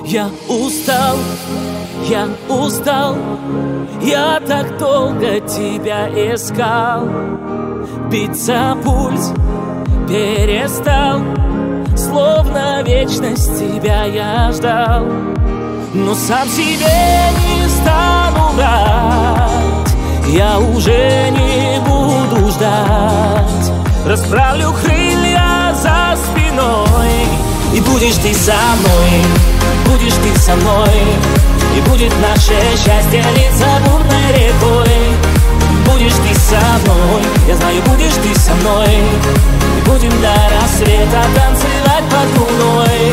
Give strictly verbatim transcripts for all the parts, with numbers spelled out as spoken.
Я устал, я устал, я так долго тебя искал. Биться пульс перестал, словно вечность тебя я ждал. Но сам себе не стану врать, я уже не буду ждать. Расправлю крылья за спиной, и будешь ты со мной, будешь ты со мной, и будет наше счастье литься бурной рекой. Будешь ты со мной, я знаю, будешь ты со мной, и будем до рассвета танцевать под луной.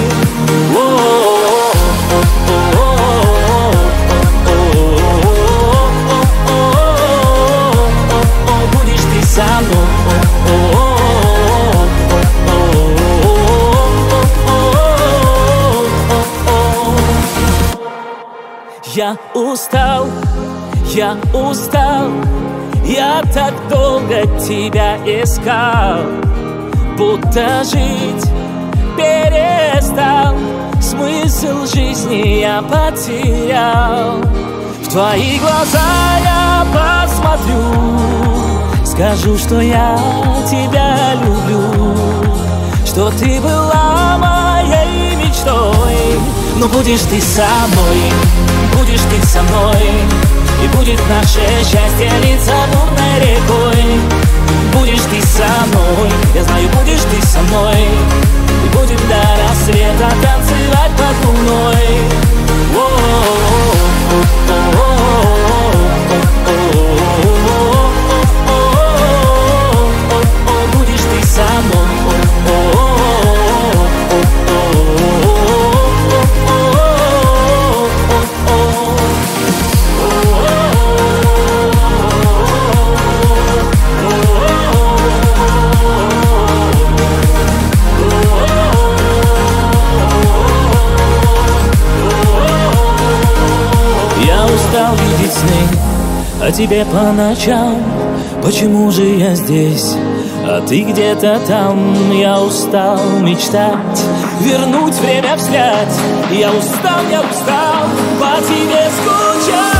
Будешь ты со мной. Я устал, я устал, я так долго тебя искал. Будто жить перестал, смысл жизни я потерял. В твои глаза я посмотрю, скажу, что я тебя люблю, что ты была моей мечтой. Но будешь ты со мной, будешь ты со мной, и будет наше счастье литься бурной рекой. Будешь ты со мной, я знаю, будешь ты со мной, и будем до рассвета танцевать под луной. Будешь ты со мной. Устал видеть сны о тебе по ночам. Почему же я здесь, а ты где-то там? Я устал мечтать, вернуть время вспять. Я устал, я устал по тебе скучать.